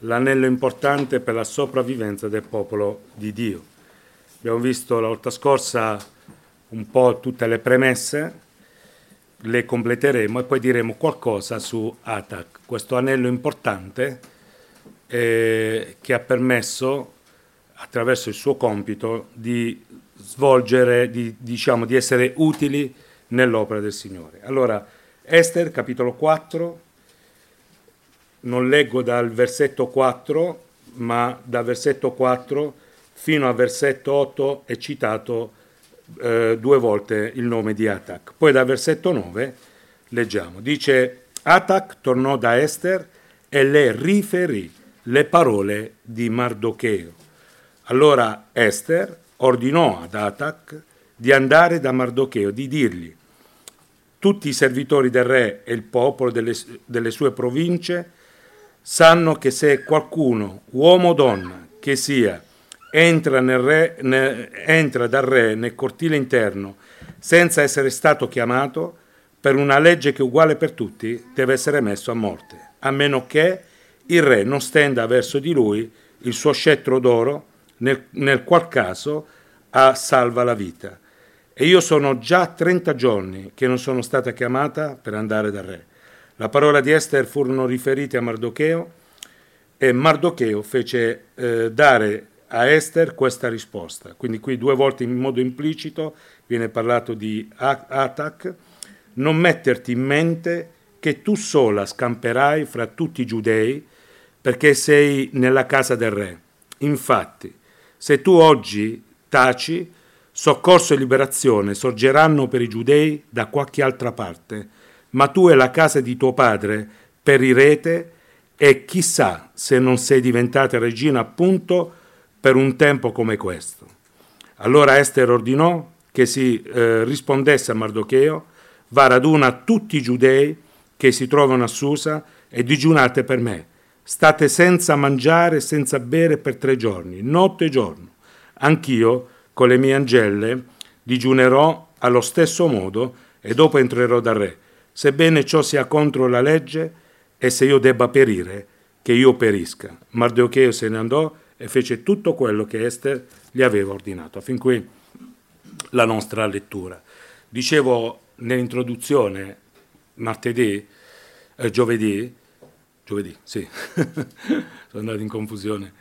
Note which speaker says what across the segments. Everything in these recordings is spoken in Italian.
Speaker 1: l'anello importante per la sopravvivenza del popolo di Dio. Abbiamo visto la volta scorsa un po' tutte le premesse, le completeremo e poi diremo qualcosa su Atak, questo anello importante che ha permesso, attraverso il suo compito, di svolgere, di essere utili nell'opera del Signore. Allora, Ester, capitolo 4, non leggo dal versetto 4, ma dal versetto 4 fino al versetto 8 è citato 2 volte il nome di Atak. Poi dal versetto 9 leggiamo, dice: Atak tornò da Ester e le riferì le parole di Mardocheo. Allora Ester ordinò ad Atak di andare da Mardocheo, di dirgli: tutti i servitori del re e il popolo delle sue province sanno che se qualcuno, uomo o donna che sia, entra dal re nel cortile interno senza essere stato chiamato, per una legge che è uguale per tutti, deve essere messo a morte, a meno che il re non stenda verso di lui il suo scettro d'oro, nel qual caso salva la vita. E io sono già 30 giorni che non sono stata chiamata per andare dal re. La parola di Ester furono riferite a Mardocheo e Mardocheo fece dare a Ester questa risposta. Quindi qui 2 volte in modo implicito viene parlato di Atak: non metterti in mente che tu sola scamperai fra tutti i giudei, perché sei nella casa del re. Infatti, se tu oggi taci, soccorso e liberazione sorgeranno per i giudei da qualche altra parte, ma tu e la casa di tuo padre perirete, e chissà se non sei diventata regina appunto per un tempo come questo. Allora Ester ordinò che si rispondesse a Mardocheo: va raduna tutti i giudei che si trovano a Susa e digiunate per me. State senza mangiare e senza bere per 3 giorni, notte e giorno. Anch'io, con le mie angelle, digiunerò allo stesso modo e dopo entrerò dal re. Sebbene ciò sia contro la legge e se io debba perire, che io perisca. Mardocheo se ne andò e fece tutto quello che Ester gli aveva ordinato. Fin qui la nostra lettura. Dicevo nell'introduzione giovedì, sì, sono andato in confusione.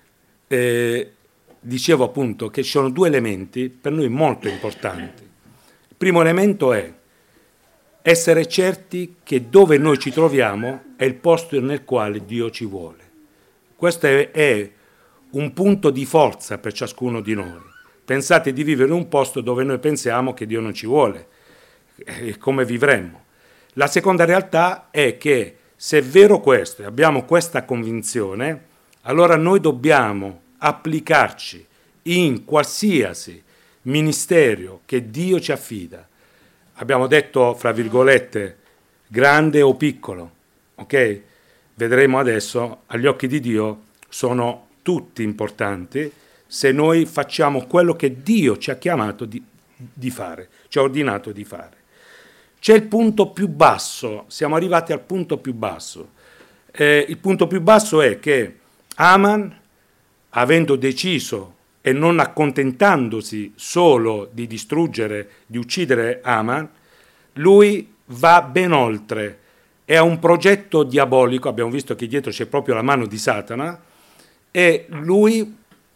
Speaker 1: Dicevo appunto che ci sono 2 elementi per noi molto importanti. Il primo elemento è essere certi che dove noi ci troviamo è il posto nel quale Dio ci vuole. Questo è un punto di forza per ciascuno di noi. Pensate di vivere in un posto dove noi pensiamo che Dio non ci vuole, come vivremmo. La seconda realtà è che se è vero questo e abbiamo questa convinzione, allora noi dobbiamo applicarci in qualsiasi ministero che Dio ci affida. Abbiamo detto, fra virgolette, grande o piccolo, ok? Vedremo adesso, agli occhi di Dio sono tutti importanti se noi facciamo quello che Dio ci ha chiamato di fare, ci ha ordinato di fare. C'è il punto più basso, siamo arrivati al punto più basso. Il punto più basso è che Aman, avendo deciso e non accontentandosi solo di distruggere, di uccidere Aman, lui va ben oltre. È un progetto diabolico, abbiamo visto che dietro c'è proprio la mano di Satana, e lui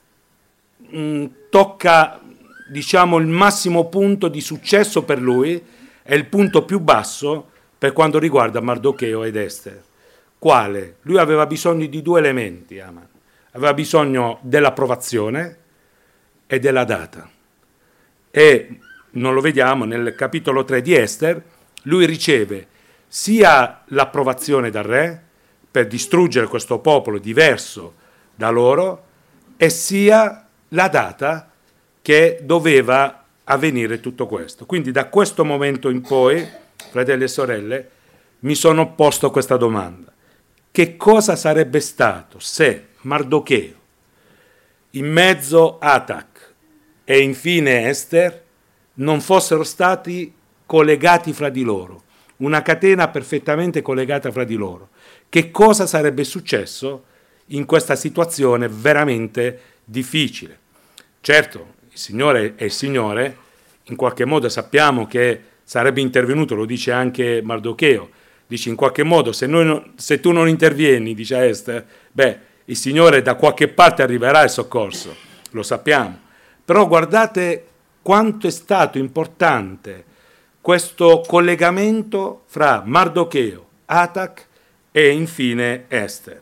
Speaker 1: tocca, il massimo punto di successo per lui, è il punto più basso per quanto riguarda Mardocheo ed Ester. Quale? Lui aveva bisogno di 2 elementi, Aman. Aveva bisogno dell'approvazione e della data. E non lo vediamo nel capitolo 3 di Ester, lui riceve sia l'approvazione dal re per distruggere questo popolo diverso da loro, e sia la data che doveva avvenire tutto questo. Quindi da questo momento in poi, fratelli e sorelle, mi sono posto questa domanda: che cosa sarebbe stato se Mardocheo, in mezzo Atak e infine Ester, non fossero stati collegati fra di loro, una catena perfettamente collegata fra di loro? Che cosa sarebbe successo in questa situazione veramente difficile. Certo, il Signore è il Signore, in qualche modo sappiamo che sarebbe intervenuto, lo dice anche Mardocheo, dice in qualche modo se tu non intervieni, dice Ester, il Signore da qualche parte arriverà il soccorso, lo sappiamo. Però guardate quanto è stato importante questo collegamento fra Mardocheo, Atac e infine Ester.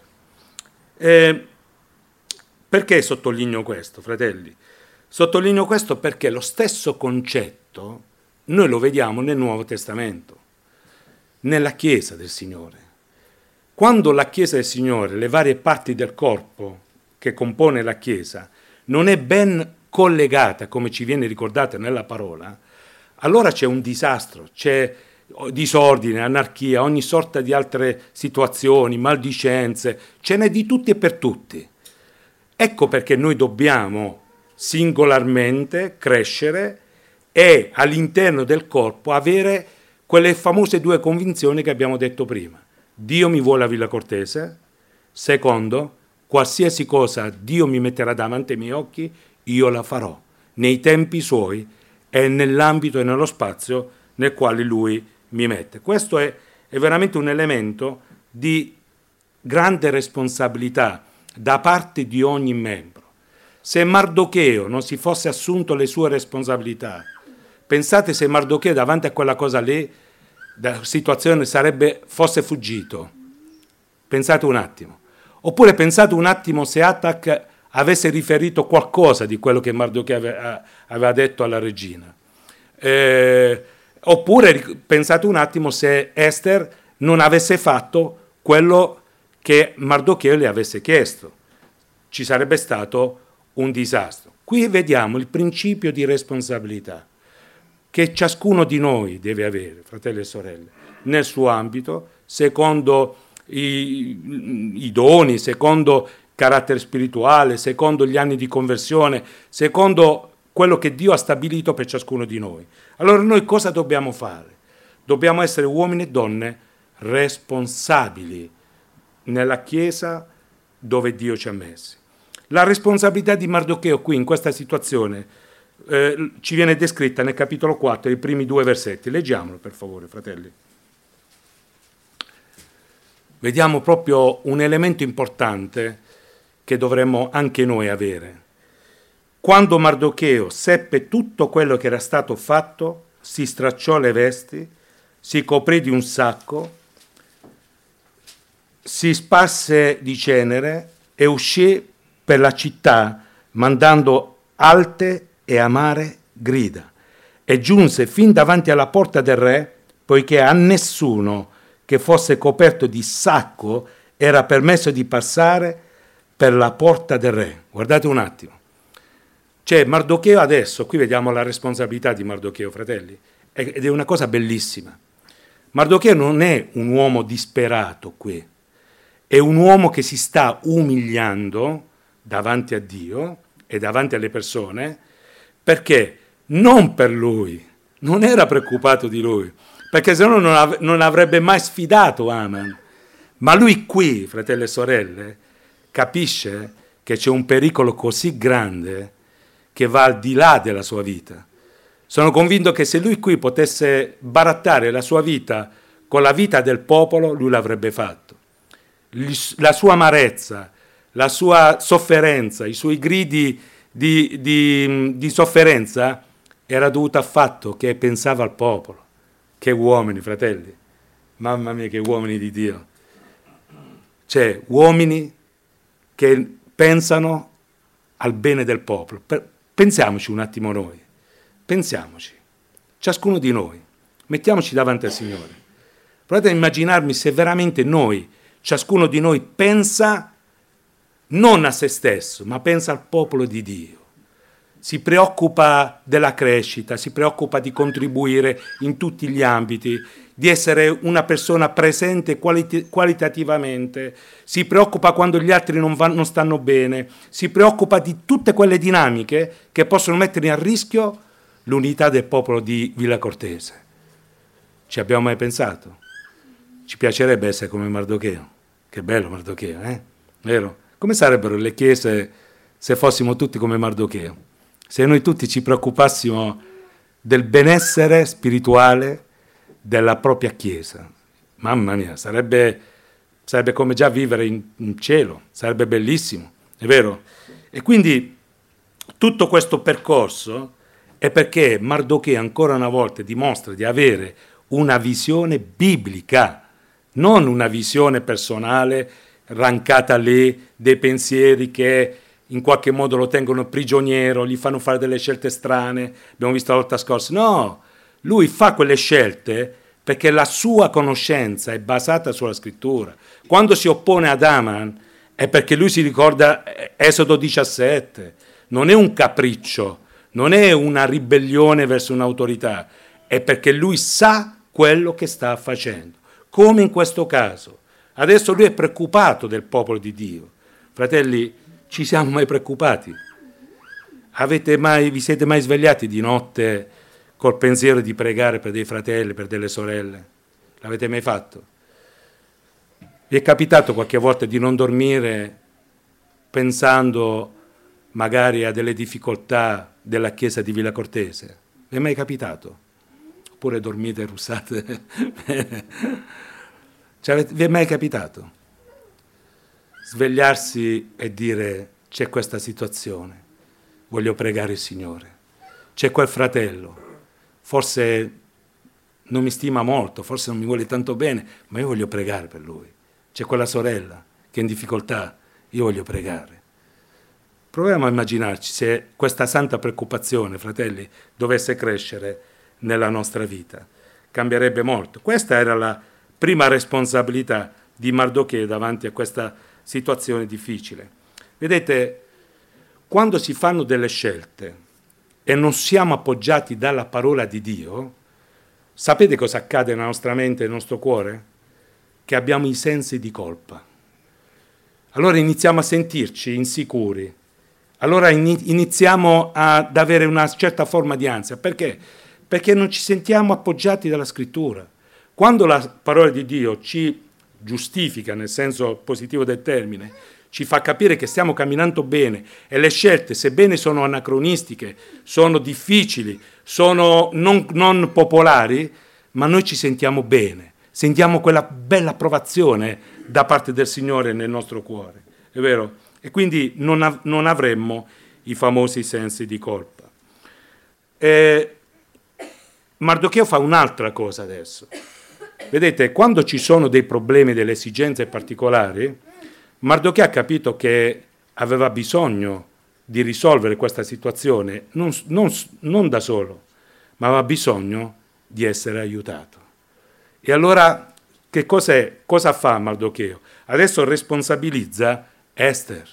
Speaker 1: Perché sottolineo questo, fratelli? Sottolineo questo perché lo stesso concetto noi lo vediamo nel Nuovo Testamento, nella Chiesa del Signore. Quando la Chiesa del Signore, le varie parti del corpo che compone la Chiesa, non è ben collegata, come ci viene ricordata nella parola, allora c'è un disastro, c'è disordine, anarchia, ogni sorta di altre situazioni, maldicenze, ce n'è di tutti e per tutti. Ecco perché noi dobbiamo singolarmente crescere e all'interno del corpo avere quelle famose due convinzioni che abbiamo detto prima. Dio mi vuole a Villa Cortese. Secondo, qualsiasi cosa Dio mi metterà davanti ai miei occhi, io la farò, nei tempi suoi e nell'ambito e nello spazio nel quale Lui mi mette. Questo è veramente un elemento di grande responsabilità da parte di ogni membro. Se Mardocheo non si fosse assunto le sue responsabilità, pensate se Mardocheo davanti a quella cosa lì, la situazione fosse fuggito. Pensate un attimo. Oppure pensate un attimo se Atac avesse riferito qualcosa di quello che Mardocheo aveva detto alla regina. Oppure pensate un attimo se Ester non avesse fatto quello che Mardocheo le avesse chiesto. Ci sarebbe stato un disastro. Qui vediamo il principio di responsabilità che ciascuno di noi deve avere, fratelli e sorelle, nel suo ambito, secondo i doni, secondo il carattere spirituale, secondo gli anni di conversione, secondo quello che Dio ha stabilito per ciascuno di noi. Allora noi cosa dobbiamo fare? Dobbiamo essere uomini e donne responsabili nella Chiesa dove Dio ci ha messi. La responsabilità di Mardocheo qui in questa situazione ci viene descritta nel capitolo 4, i primi 2 versetti. Leggiamolo per favore, fratelli. Vediamo proprio un elemento importante che dovremmo anche noi avere. Quando Mardocheo seppe tutto quello che era stato fatto, si stracciò le vesti, si coprì di un sacco, si sparse di cenere e uscì per la città mandando alte e amare grida, e giunse fin davanti alla porta del re, poiché a nessuno che fosse coperto di sacco era permesso di passare per la porta del re. Guardate un attimo. Cioè Mardocheo adesso, qui vediamo la responsabilità di Mardocheo, fratelli, ed è una cosa bellissima. Mardocheo non è un uomo disperato qui, è un uomo che si sta umiliando davanti a Dio e davanti alle persone, perché non per lui, non era preoccupato di lui, perché se no non avrebbe mai sfidato Aman. Ma lui qui, fratelli e sorelle, capisce che c'è un pericolo così grande che va al di là della sua vita. Sono convinto che se lui qui potesse barattare la sua vita con la vita del popolo, lui l'avrebbe fatto. La sua amarezza, la sua sofferenza, i suoi gridi di sofferenza era dovuta al fatto che pensava al popolo. Che uomini, fratelli, mamma mia, che uomini di Dio. Cioè, uomini che pensano al bene del popolo. Pensiamoci un attimo noi, pensiamoci, ciascuno di noi, mettiamoci davanti al Signore. Provate a immaginarmi se veramente noi, ciascuno di noi pensa non a se stesso, ma pensa al popolo di Dio. Si preoccupa della crescita, si preoccupa di contribuire in tutti gli ambiti, di essere una persona presente qualitativamente, si preoccupa quando gli altri non stanno bene, si preoccupa di tutte quelle dinamiche che possono mettere a rischio l'unità del popolo di Villa Cortese. Ci abbiamo mai pensato? Ci piacerebbe essere come Mardocheo. Che bello Mardocheo, vero? Come sarebbero le chiese se fossimo tutti come Mardocheo? Se noi tutti ci preoccupassimo del benessere spirituale della propria chiesa. Mamma mia, sarebbe come già vivere in cielo, sarebbe bellissimo, è vero? E quindi tutto questo percorso è perché Mardocheo ancora una volta dimostra di avere una visione biblica, non una visione personale rancata lì, dei pensieri che in qualche modo lo tengono prigioniero, gli fanno fare delle scelte strane, abbiamo visto la volta scorsa. No, lui fa quelle scelte perché la sua conoscenza è basata sulla scrittura. Quando si oppone ad Aman è perché lui si ricorda Esodo 17, non è un capriccio, non è una ribellione verso un'autorità, è perché lui sa quello che sta facendo, come in questo caso. Adesso lui è preoccupato del popolo di Dio. Fratelli, ci siamo mai preoccupati? Vi siete mai svegliati di notte col pensiero di pregare per dei fratelli, per delle sorelle? L'avete mai fatto? Vi è capitato qualche volta di non dormire pensando magari a delle difficoltà della chiesa di Villa Cortese? Vi è mai capitato? Oppure dormite e russate? Vi è mai capitato? Svegliarsi e dire: c'è questa situazione, voglio pregare il Signore. C'è quel fratello, forse non mi stima molto, forse non mi vuole tanto bene, ma io voglio pregare per lui. C'è quella sorella che è in difficoltà, io voglio pregare. Proviamo a immaginarci se questa santa preoccupazione, fratelli, dovesse crescere nella nostra vita. Cambierebbe molto. Questa era la prima responsabilità di Mardocheo davanti a questa situazione difficile. Vedete, quando si fanno delle scelte e non siamo appoggiati dalla parola di Dio, sapete cosa accade nella nostra mente e nel nostro cuore? Che abbiamo i sensi di colpa. Allora iniziamo a sentirci insicuri. Allora iniziamo ad avere una certa forma di ansia. Perché? Perché non ci sentiamo appoggiati dalla Scrittura. Quando la parola di Dio ci giustifica, nel senso positivo del termine, ci fa capire che stiamo camminando bene e le scelte, sebbene sono anacronistiche, sono difficili, sono non popolari, ma noi ci sentiamo bene, sentiamo quella bella approvazione da parte del Signore nel nostro cuore, è vero? E quindi non avremmo i famosi sensi di colpa. Mardocheo fa un'altra cosa adesso. Vedete, quando ci sono dei problemi, delle esigenze particolari, Mardocheo ha capito che aveva bisogno di risolvere questa situazione non da solo, ma aveva bisogno di essere aiutato. E allora cosa fa Mardocheo? Adesso responsabilizza Ester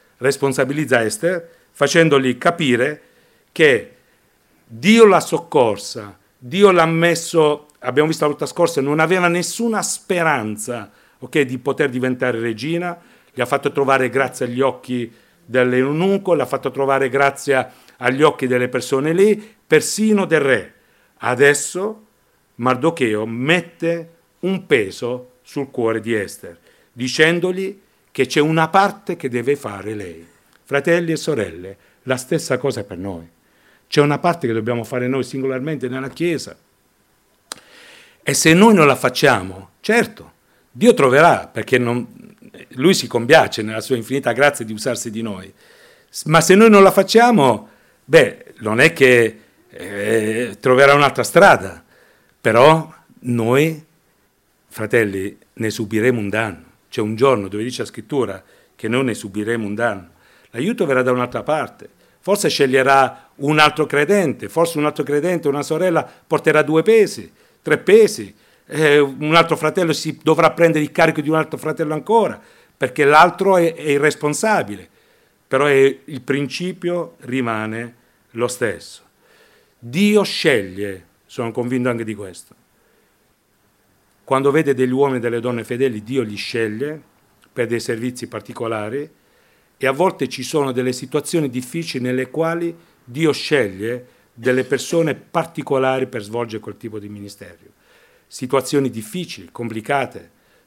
Speaker 1: facendogli capire che Dio l'ha soccorsa, Dio l'ha messo, abbiamo visto la volta scorsa, non aveva nessuna speranza, di poter diventare regina, gli ha fatto trovare grazia agli occhi dell'eunuco, l'ha fatto trovare grazia agli occhi delle persone lì, persino del re. Adesso Mardocheo mette un peso sul cuore di Ester, dicendogli che c'è una parte che deve fare lei. Fratelli e sorelle, la stessa cosa è per noi. C'è una parte che dobbiamo fare noi singolarmente nella Chiesa. E se noi non la facciamo, certo, Dio troverà, perché Lui si compiace nella sua infinita grazia di usarsi di noi. Ma se noi non la facciamo, non è che troverà un'altra strada. Però noi, fratelli, ne subiremo un danno. C'è un giorno dove dice la Scrittura che noi ne subiremo un danno. L'aiuto verrà da un'altra parte. Forse sceglierà un altro credente, forse un altro credente, una sorella porterà 2 pesi, 3 pesi, un altro fratello si dovrà prendere il carico di un altro fratello ancora, perché l'altro è irresponsabile, però il principio rimane lo stesso. Dio sceglie, sono convinto anche di questo. Quando vede degli uomini e delle donne fedeli, Dio li sceglie per dei servizi particolari e a volte ci sono delle situazioni difficili nelle quali Dio sceglie delle persone particolari per svolgere quel tipo di ministero. Situazioni difficili, complicate,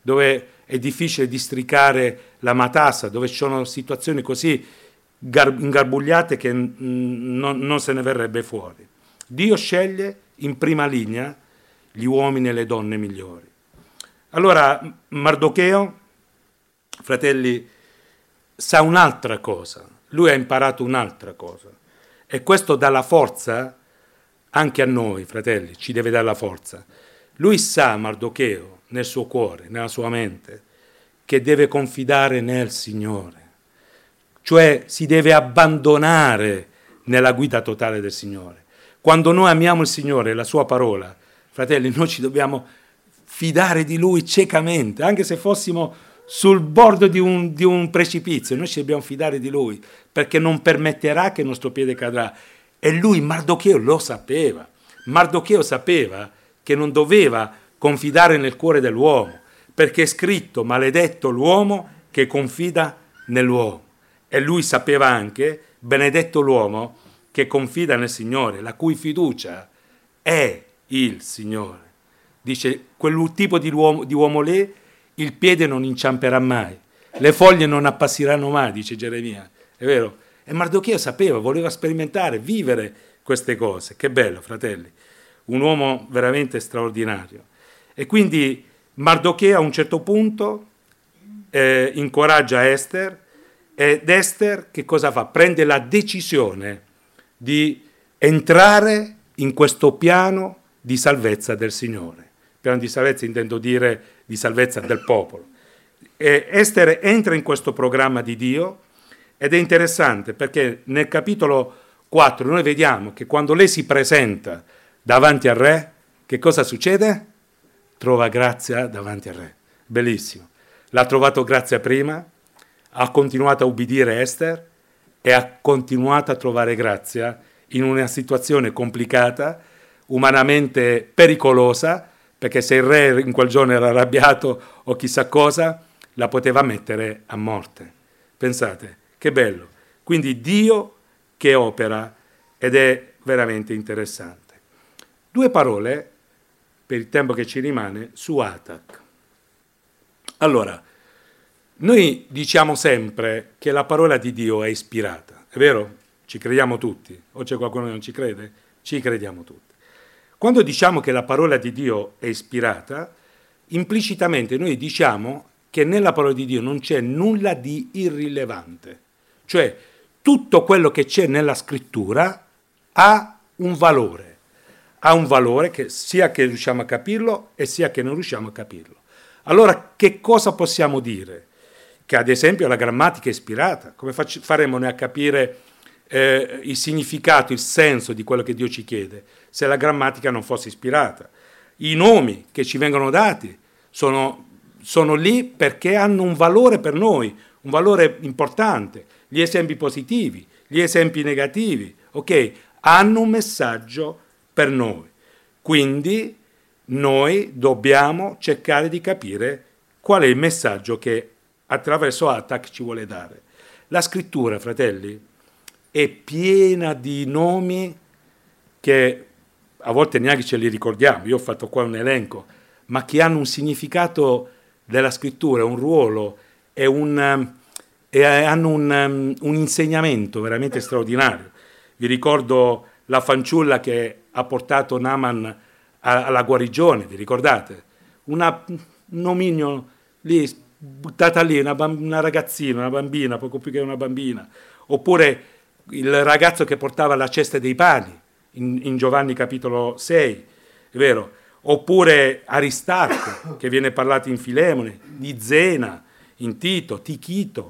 Speaker 1: dove è difficile districare la matassa, dove ci sono situazioni così ingarbugliate che non se ne verrebbe fuori. Dio sceglie in prima linea gli uomini e le donne migliori. Allora Mardocheo, fratelli, sa un'altra cosa, lui ha imparato un'altra cosa, e questo dà la forza anche a noi, fratelli, ci deve dare la forza. Lui sa, Mardocheo, nel suo cuore, nella sua mente, che deve confidare nel Signore, cioè si deve abbandonare nella guida totale del Signore. Quando noi amiamo il Signore e la sua parola, fratelli, noi ci dobbiamo fidare di Lui ciecamente, anche se fossimo sul bordo di un precipizio, noi ci dobbiamo fidare di Lui, perché non permetterà che il nostro piede cadrà. E lui, Mardocheo, lo sapeva. Mardocheo sapeva che non doveva confidare nel cuore dell'uomo, perché è scritto: maledetto l'uomo che confida nell'uomo. E lui sapeva anche: benedetto l'uomo che confida nel Signore, la cui fiducia è il Signore. Dice, quel tipo di uomo lì, il piede non inciamperà mai, le foglie non appassiranno mai, dice Geremia. È vero? E Mardocheo sapeva, voleva sperimentare, vivere queste cose. Che bello, fratelli. Un uomo veramente straordinario. E quindi Mardocheo a un certo punto incoraggia Ester, ed Ester che cosa fa? Prende la decisione di entrare in questo piano di salvezza del Signore. Piano di salvezza intendo dire di salvezza del popolo. E Ester entra in questo programma di Dio, ed è interessante perché nel capitolo 4 noi vediamo che quando lei si presenta davanti al re, che cosa succede? Trova grazia davanti al re. Bellissimo. L'ha trovato grazia prima, ha continuato a ubbidire Ester e ha continuato a trovare grazia in una situazione complicata, umanamente pericolosa, perché se il re in quel giorno era arrabbiato o chissà cosa, la poteva mettere a morte. Pensate, che bello. Quindi Dio che opera, ed è veramente interessante. 2 parole, per il tempo che ci rimane, su Atac. Allora, noi diciamo sempre che la parola di Dio è ispirata, è vero? Ci crediamo tutti, o c'è qualcuno che non ci crede? Ci crediamo tutti. Quando diciamo che la parola di Dio è ispirata, implicitamente noi diciamo che nella parola di Dio non c'è nulla di irrilevante, cioè tutto quello che c'è nella scrittura ha un valore che sia che riusciamo a capirlo e sia che non riusciamo a capirlo. Allora che cosa possiamo dire? Che ad esempio la grammatica è ispirata. Come faremo noi a capire il significato, il senso di quello che Dio ci chiede se la grammatica non fosse ispirata? I nomi che ci vengono dati sono lì perché hanno un valore per noi, un valore importante. Gli esempi positivi, gli esempi negativi, ok? Hanno un messaggio per noi. Quindi noi dobbiamo cercare di capire qual è il messaggio che attraverso Atac ci vuole dare. La scrittura, fratelli, è piena di nomi che a volte neanche ce li ricordiamo. Io ho fatto qua un elenco, ma che hanno un significato della scrittura, un ruolo e hanno un insegnamento veramente straordinario. Vi ricordo la fanciulla che ha portato Naaman alla guarigione, vi ricordate? Un nomignolo lì, buttata lì, una ragazzina, una bambina, poco più che una bambina. Oppure il ragazzo che portava la cesta dei pani, in Giovanni capitolo 6, è vero? Oppure Aristarco, che viene parlato in Filemone, di Zena, in Tito, Tichito,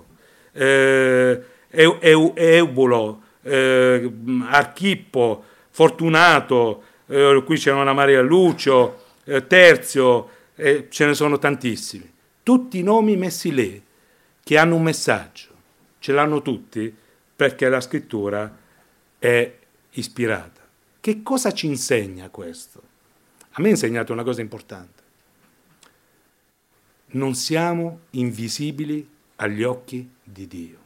Speaker 1: Eubulo, Archippo, Fortunato, qui c'è una Maria Lucio, Terzio, ce ne sono tantissimi. Tutti i nomi messi lì, che hanno un messaggio, ce l'hanno tutti perché la scrittura è ispirata. Che cosa ci insegna questo? A me ha insegnato una cosa importante. Non siamo invisibili agli occhi di Dio.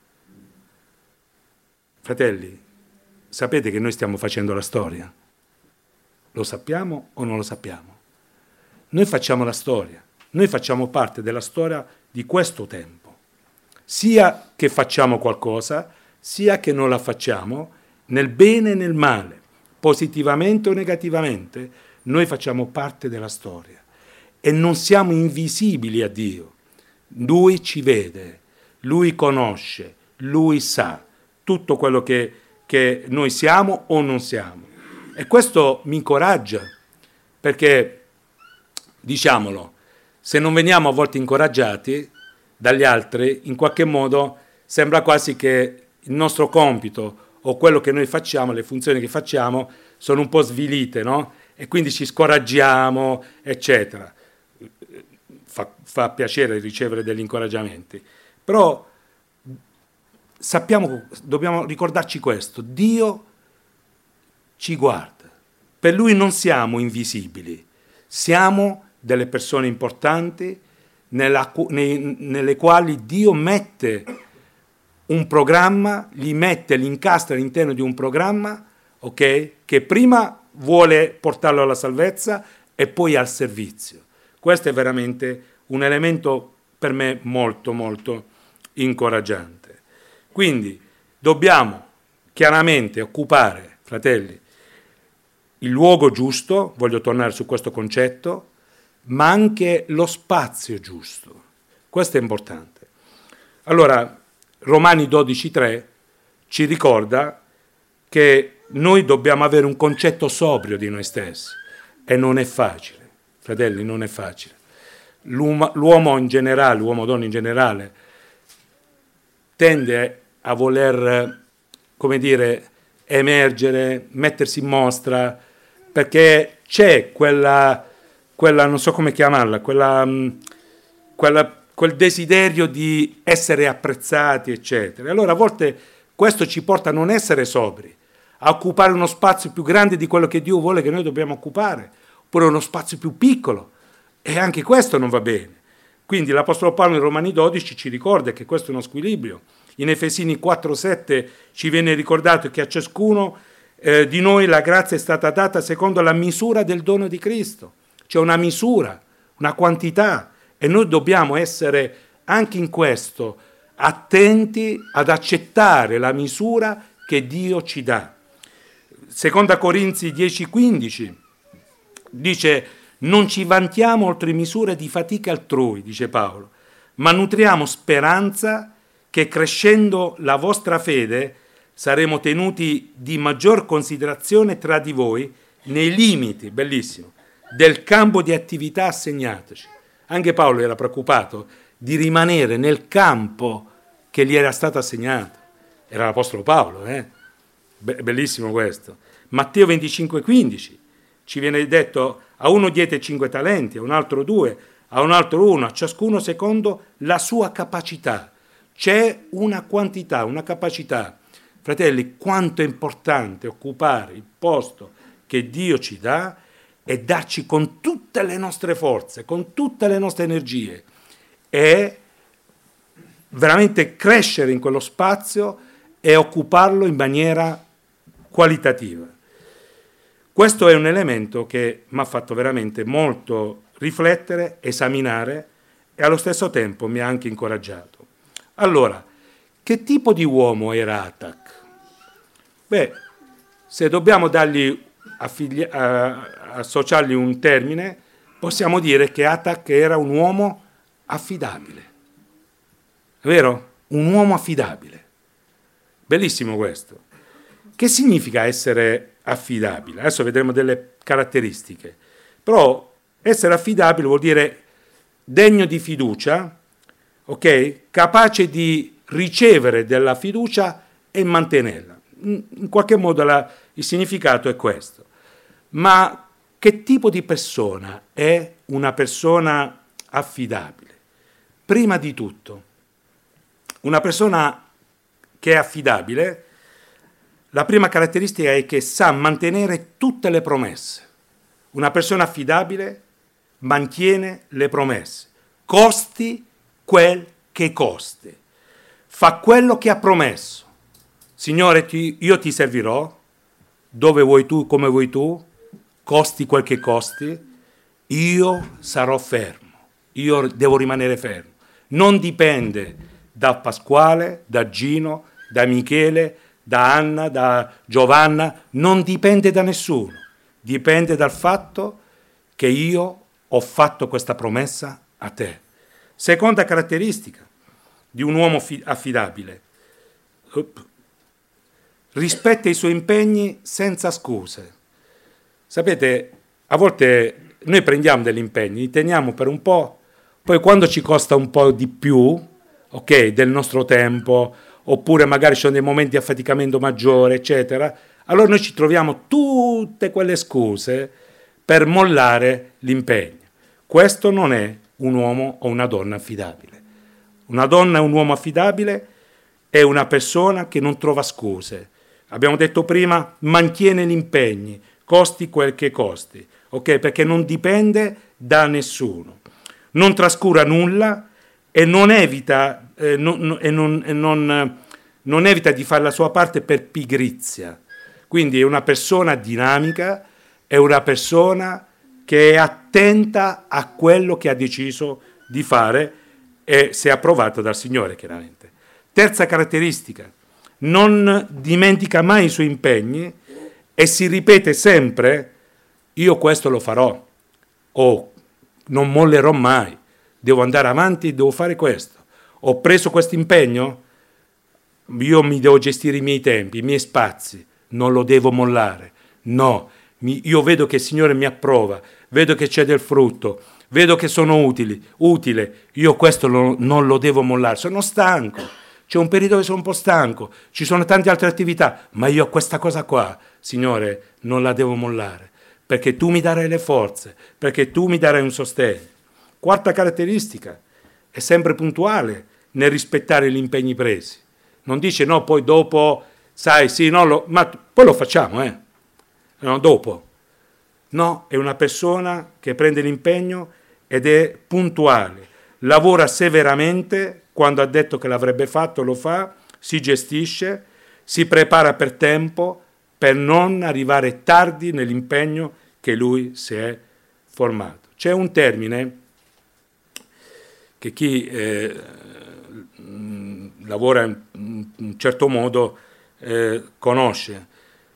Speaker 1: Fratelli, sapete che noi stiamo facendo la storia? Lo sappiamo o non lo sappiamo? Noi facciamo la storia. Noi facciamo parte della storia di questo tempo, sia che facciamo qualcosa, sia che non la facciamo, nel bene e nel male, positivamente o negativamente, noi facciamo parte della storia e non siamo invisibili a Dio. Lui ci vede, Lui conosce, Lui sa tutto quello che noi siamo o non siamo. E questo mi incoraggia, perché, diciamolo, se non veniamo a volte incoraggiati dagli altri, in qualche modo sembra quasi che il nostro compito o quello che noi facciamo, le funzioni che facciamo, sono un po' svilite, no? E quindi ci scoraggiamo, eccetera. Fa piacere ricevere degli incoraggiamenti, però dobbiamo ricordarci questo: Dio ci guarda, per Lui non siamo invisibili, siamo delle persone importanti nelle quali Dio mette un programma, li incastra all'interno di un programma, ok? Che prima vuole portarlo alla salvezza e poi al servizio. Questo è veramente un elemento per me molto, molto incoraggiante. Quindi dobbiamo chiaramente occupare, fratelli, il luogo giusto, voglio tornare su questo concetto, ma anche lo spazio giusto. Questo è importante. Allora, Romani 12,3 ci ricorda che noi dobbiamo avere un concetto sobrio di noi stessi e non è facile. Fratelli, non è facile. L'uomo in generale, l'uomo-donna in generale, tende a voler, come dire, emergere, mettersi in mostra, perché c'è quella non so come chiamarla, quel desiderio di essere apprezzati, eccetera. Allora a volte questo ci porta a non essere sobri, a occupare uno spazio più grande di quello che Dio vuole che noi dobbiamo occupare, oppure uno spazio più piccolo, e anche questo non va bene. Quindi l'Apostolo Paolo in Romani 12 ci ricorda che questo è uno squilibrio. In Efesini 4,7 ci viene ricordato che a ciascuno di noi la grazia è stata data secondo la misura del dono di Cristo. C'è una misura, una quantità, e noi dobbiamo essere anche in questo attenti ad accettare la misura che Dio ci dà. Seconda Corinzi 10,15 dice: non ci vantiamo oltre misura di fatiche altrui, dice Paolo, ma nutriamo speranza che crescendo la vostra fede saremo tenuti di maggior considerazione tra di voi nei limiti, bellissimo, del campo di attività assegnatoci. Anche Paolo era preoccupato di rimanere nel campo che gli era stato assegnato. Era l'Apostolo Paolo, bellissimo questo. Matteo 25,15 ci viene detto: a uno diede 5 talenti, a un altro 2, a un altro 1, a ciascuno secondo la sua capacità. C'è una quantità, una capacità. Fratelli, quanto è importante occupare il posto che Dio ci dà e darci con tutte le nostre forze, con tutte le nostre energie, e veramente crescere in quello spazio e occuparlo in maniera qualitativa. Questo è un elemento che mi ha fatto veramente molto riflettere, esaminare, e allo stesso tempo mi ha anche incoraggiato. Allora, che tipo di uomo era Atac? Beh, se dobbiamo associargli un termine, possiamo dire che Atac era un uomo affidabile. È vero? Un uomo affidabile. Bellissimo questo. Che significa essere affidabile? Adesso vedremo delle caratteristiche. Però essere affidabile vuol dire degno di fiducia, ok? Capace di ricevere della fiducia e mantenerla. In qualche modo il significato è questo. Ma che tipo di persona è una persona affidabile? Prima di tutto, una persona che è affidabile, la prima caratteristica è che sa mantenere tutte le promesse. Una persona affidabile mantiene le promesse, costi quel che costi, fa quello che ha promesso. Signore, io ti servirò, dove vuoi tu, come vuoi tu, costi quel che costi, io sarò fermo. io devo rimanere fermo. Non dipende da Pasquale, da Gino, da Michele, da Anna, da Giovanna, non dipende da nessuno. Dipende dal fatto che io ho fatto questa promessa a te. Seconda caratteristica di un uomo affidabile. Rispetta i suoi impegni senza scuse. Sapete, a volte noi prendiamo degli impegni, li teniamo per un po', poi quando ci costa un po' di più, ok, del nostro tempo, oppure magari ci sono dei momenti di affaticamento maggiore, eccetera, allora noi ci troviamo tutte quelle scuse per mollare l'impegno. Questo non è un uomo o una donna affidabile. Una donna e un uomo affidabile è una persona che non trova scuse. Abbiamo detto prima, mantiene gli impegni, costi quel che costi, ok? Perché non dipende da nessuno. Non trascura nulla e non evita, non evita di fare la sua parte per pigrizia. Quindi è una persona dinamica, è una persona che è attenta a quello che ha deciso di fare e se approvato dal Signore, chiaramente. Terza caratteristica, non dimentica mai i suoi impegni e si ripete sempre: io questo lo farò, o non mollerò mai, devo andare avanti, devo fare questo. Ho preso questo impegno, io mi devo gestire i miei tempi, i miei spazi, non lo devo mollare. No, io vedo che il Signore mi approva, vedo che c'è del frutto, vedo che sono utile, io questo non lo devo mollare, sono stanco, c'è un periodo dove sono un po' stanco, ci sono tante altre attività, ma io questa cosa qua, Signore, non la devo mollare, perché tu mi darai le forze, perché tu mi darai un sostegno. Quarta caratteristica, è sempre puntuale nel rispettare gli impegni presi. Non dice no, poi dopo, sai, sì, no, ma poi lo facciamo, no, dopo. No, è una persona che prende l'impegno ed è puntuale, lavora severamente, quando ha detto che l'avrebbe fatto lo fa, si gestisce, si prepara per tempo per non arrivare tardi nell'impegno che lui si è formato. C'è un termine che chi lavora in un certo modo conosce.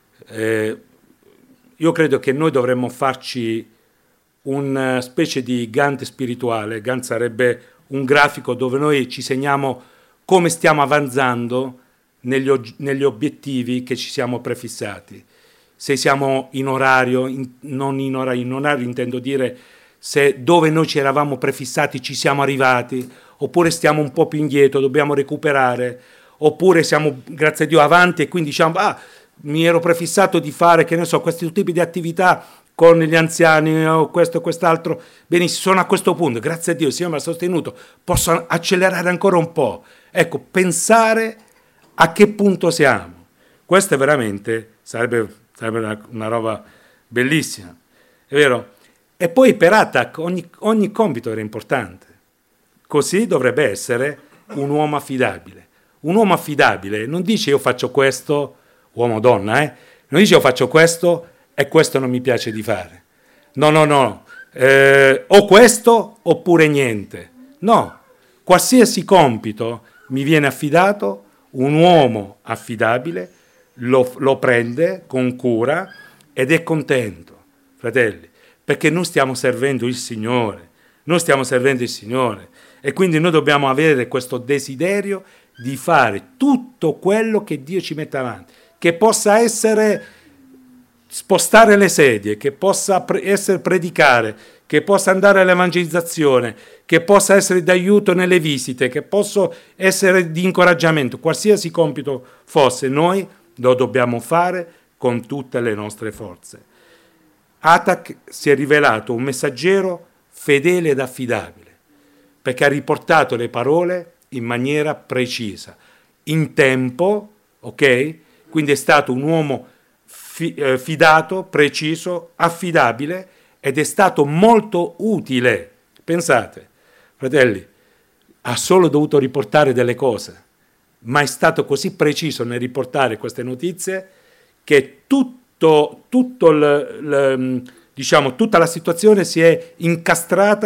Speaker 1: Io credo che noi dovremmo farci una specie di Gantt spirituale. Gantt sarebbe un grafico dove noi ci segniamo come stiamo avanzando negli obiettivi che ci siamo prefissati. Se siamo in orario, non in orario intendo dire se dove noi ci eravamo prefissati ci siamo arrivati, oppure stiamo un po' più indietro, dobbiamo recuperare, oppure siamo, grazie a Dio, avanti e quindi diciamo, mi ero prefissato di fare, che ne so, questi tipi di attività con gli anziani o questo e quest'altro, benissimo, sono a questo punto, grazie a Dio, il Signore mi ha sostenuto, posso accelerare ancora un po'. Ecco, pensare a che punto siamo. Questo è veramente, sarebbe una roba bellissima, è vero? E poi per Attac ogni compito era importante. Così dovrebbe essere un uomo affidabile. Un uomo affidabile non dice io faccio questo, uomo o donna, non dice io faccio questo e questo non mi piace di fare. No, o questo oppure niente. No, qualsiasi compito mi viene affidato, un uomo affidabile lo prende con cura ed è contento, fratelli, perché noi stiamo servendo il Signore, e quindi noi dobbiamo avere questo desiderio di fare tutto quello che Dio ci mette avanti, che possa essere spostare le sedie, che possa essere predicare, che possa andare all'evangelizzazione, che possa essere d'aiuto nelle visite, che possa essere di incoraggiamento, qualsiasi compito fosse, noi lo dobbiamo fare con tutte le nostre forze. Attac si è rivelato un messaggero fedele ed affidabile, perché ha riportato le parole in maniera precisa, in tempo, ok? Quindi è stato un uomo fidato, preciso, affidabile ed è stato molto utile. Pensate, fratelli, ha solo dovuto riportare delle cose, ma è stato così preciso nel riportare queste notizie che tutta la situazione si è incastrata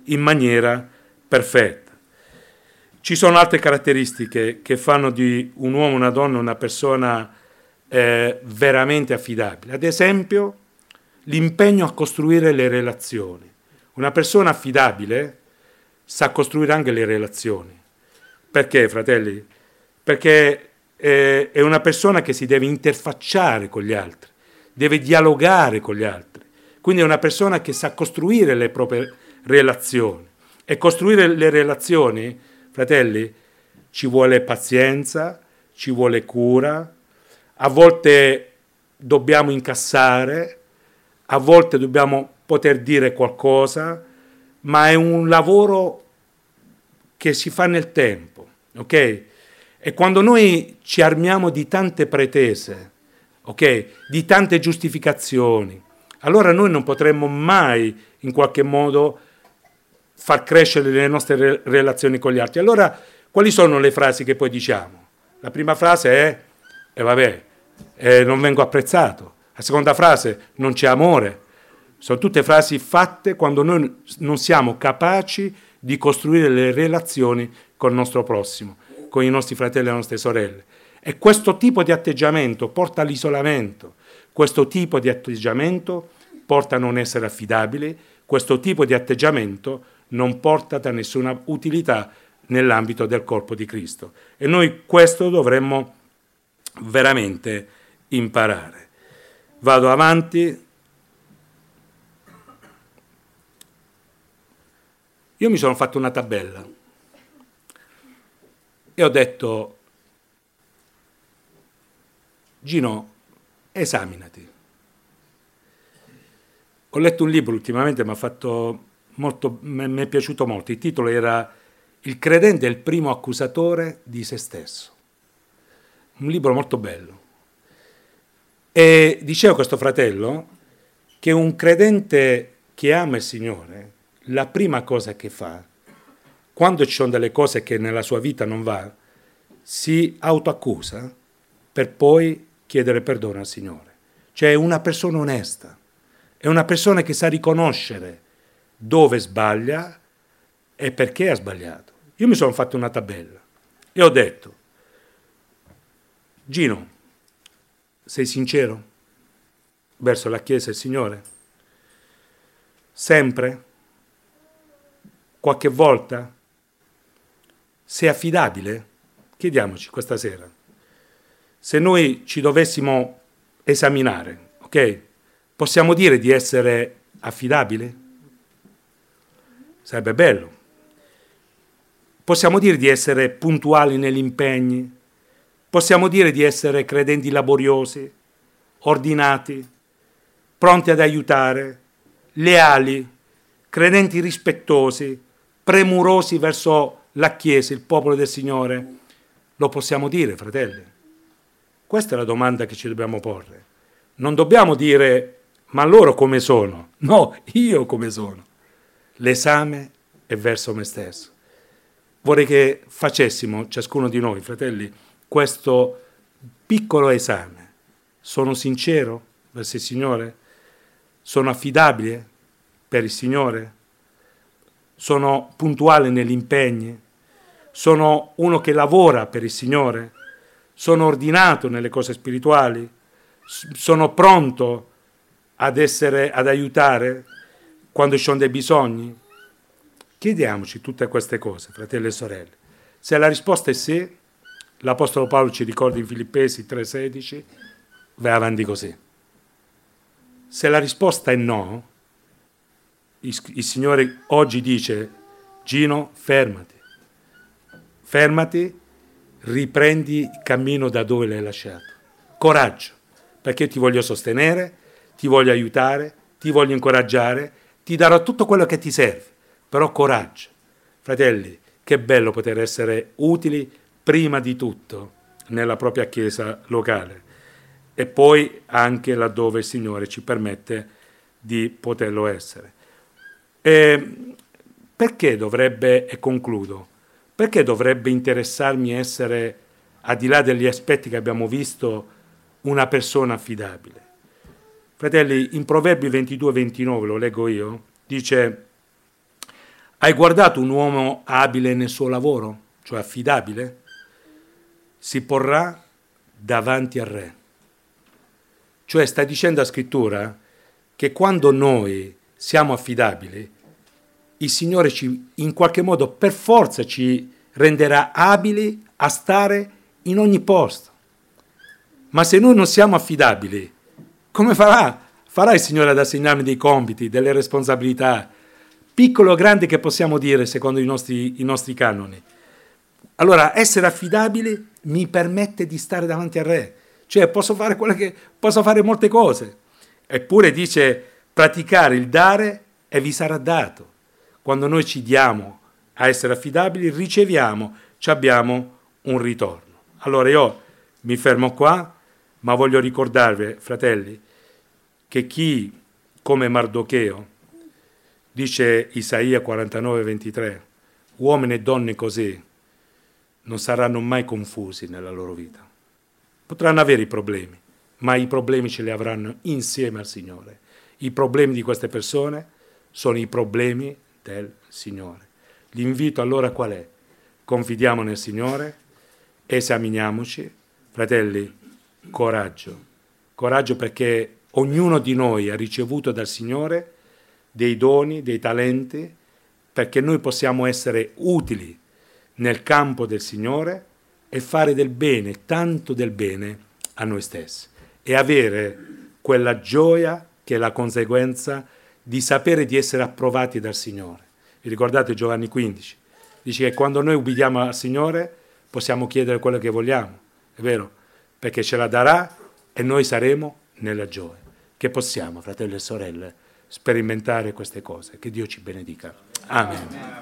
Speaker 1: in maniera perfetta. Ci sono altre caratteristiche che fanno di un uomo, una donna, una persona veramente affidabile. Ad esempio, l'impegno a costruire le relazioni. Una persona affidabile sa costruire anche le relazioni. Perché, fratelli? Perché è una persona che si deve interfacciare con gli altri, deve dialogare con gli altri. Quindi è una persona che sa costruire le proprie relazioni. E costruire le relazioni, fratelli, ci vuole pazienza, ci vuole cura, a volte dobbiamo incassare, a volte dobbiamo poter dire qualcosa, ma è un lavoro che si fa nel tempo, ok? E quando noi ci armiamo di tante pretese, ok? Di tante giustificazioni, allora noi non potremmo mai in qualche modo far crescere le nostre relazioni con gli altri. Allora, quali sono le frasi che poi diciamo? La prima frase è non vengo apprezzato. La seconda frase, non c'è amore. Sono tutte frasi fatte quando noi non siamo capaci di costruire le relazioni con il nostro prossimo, con i nostri fratelli e le nostre sorelle. E questo tipo di atteggiamento porta all'isolamento, questo tipo di atteggiamento porta a non essere affidabili, questo tipo di atteggiamento non porta da nessuna utilità nell'ambito del corpo di Cristo. E noi questo dovremmo veramente imparare. Vado avanti. Io mi sono fatto una tabella e ho detto, Gino, esaminati. Ho letto un libro ultimamente, mi è piaciuto molto. Il titolo era Il credente è il primo accusatore di se stesso. Un libro molto bello. E diceva questo fratello che un credente che ama il Signore, la prima cosa che fa, quando ci sono delle cose che nella sua vita non va, si autoaccusa per poi chiedere perdono al Signore. Cioè è una persona onesta, è una persona che sa riconoscere dove sbaglia e perché ha sbagliato. Io mi sono fatto una tabella e ho detto, Gino, sei sincero verso la Chiesa e il Signore? Sempre? Qualche volta? Sei affidabile? Chiediamoci questa sera. Se noi ci dovessimo esaminare, ok? Possiamo dire di essere affidabili? Sarebbe bello. Possiamo dire di essere puntuali negli impegni? Possiamo dire di essere credenti laboriosi, ordinati, pronti ad aiutare, leali, credenti rispettosi, premurosi verso la Chiesa, il popolo del Signore? Lo possiamo dire, fratelli? Questa è la domanda che ci dobbiamo porre. Non dobbiamo dire, ma loro come sono? No, io come sono. L'esame è verso me stesso. Vorrei che facessimo, ciascuno di noi, fratelli, questo piccolo esame. Sono sincero verso il Signore? Sono affidabile per il Signore? Sono puntuale negli impegni? Sono uno che lavora per il Signore? Sono ordinato nelle cose spirituali? Sono pronto ad aiutare quando ci sono dei bisogni? Chiediamoci tutte queste cose, fratelli e sorelle. Se la risposta è sì, l'Apostolo Paolo ci ricorda in Filippesi 3,16, vai avanti così. Se la risposta è no, il Signore oggi dice, Gino, fermati, riprendi il cammino da dove l'hai lasciato. Coraggio, perché ti voglio sostenere, ti voglio aiutare, ti voglio incoraggiare, ti darò tutto quello che ti serve, però coraggio. Fratelli, che bello poter essere utili prima di tutto nella propria chiesa locale e poi anche laddove il Signore ci permette di poterlo essere. Perché dovrebbe, e concludo, perché dovrebbe interessarmi essere, al di là degli aspetti che abbiamo visto, una persona affidabile? Fratelli, in Proverbi 22-29, lo leggo io, dice Hai guardato un uomo abile nel suo lavoro, cioè affidabile? Si porrà davanti al re. Cioè sta dicendo la scrittura che quando noi siamo affidabili, il Signore in qualche modo per forza ci renderà abili a stare in ogni posto. Ma se noi non siamo affidabili, come farà? Farà il Signore ad assegnarmi dei compiti, delle responsabilità, piccole o grandi che possiamo dire secondo i nostri canoni. Allora, essere affidabili mi permette di stare davanti al Re. Cioè, posso fare molte cose. Eppure dice, praticare il dare e vi sarà dato. Quando noi ci diamo a essere affidabili, riceviamo, ci abbiamo un ritorno. Allora io mi fermo qua, ma voglio ricordarvi, fratelli, che chi, come Mardocheo, dice Isaia 49:23, uomini e donne così non saranno mai confusi nella loro vita. Potranno avere i problemi, ma i problemi ce li avranno insieme al Signore. I problemi di queste persone sono i problemi del Signore. L'invito allora qual è? Confidiamo nel Signore, esaminiamoci, fratelli, coraggio. Coraggio perché ognuno di noi ha ricevuto dal Signore dei doni, dei talenti, perché noi possiamo essere utili nel campo del Signore e fare del bene, tanto del bene a noi stessi e avere quella gioia che è la conseguenza di sapere di essere approvati dal Signore. Vi ricordate Giovanni 15? Dice che quando noi ubbidiamo al Signore possiamo chiedere quello che vogliamo, è vero? Perché ce la darà e noi saremo nella gioia. Che possiamo, fratelli e sorelle, sperimentare queste cose. Che Dio ci benedica. Amen.